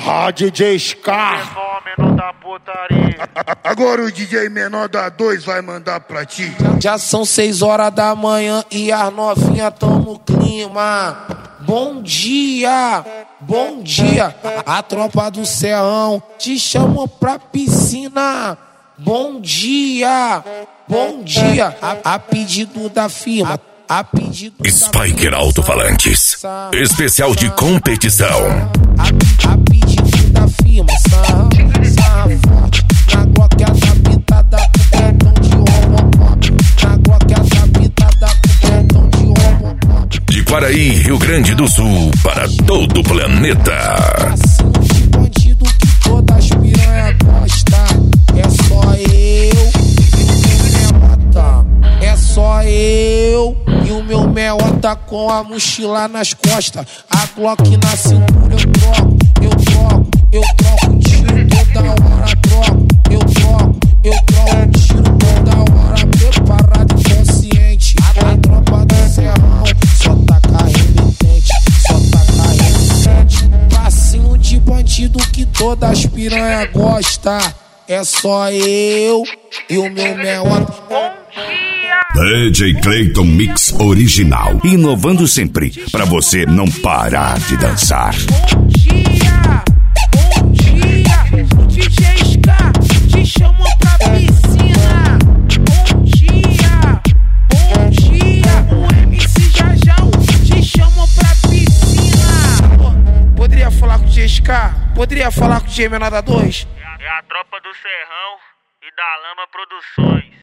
DJ Scar. Menor da putaria. Agora o DJ menor da 2 vai mandar pra ti. Já são 6 horas da manhã e as novinhas tão no clima. Bom dia, bom dia. A tropa do Serrão te chamou pra piscina. Bom dia, bom dia. A pedido da firma. A pedido Spiker Alto-Falantes. Especial de competição. A pedido da firma. Sarra forte. Na Glock adaptada pro pentão de Robocop. Na Glock adaptada pro pentão de Robocop. De Quaraí, Rio Grande do Sul, para todo o planeta. Assim de bandido que todas as piranha gostam. É só eu e o meu meota. É só eu e o meu meota com a mochila nas costas. A Glock na cintura eu troco tiro toda hora, troco tiro toda hora, preparado e consciente. A tropa do Serrão só taca remetente, passinho de bandido que todas as piranha gostam. É só eu e o meu meota. DJ Clayton Mix Original. Inovando sempre, pra você não parar de dançar. Bom dia, o DJ Scar te chamou pra piscina. Bom dia, o MC Jajão te chamou pra piscina. Poderia falar com o DJ Scar? Poderia falar com o DJ Menor da 2? É a tropa do Serrão e da Lama Produções.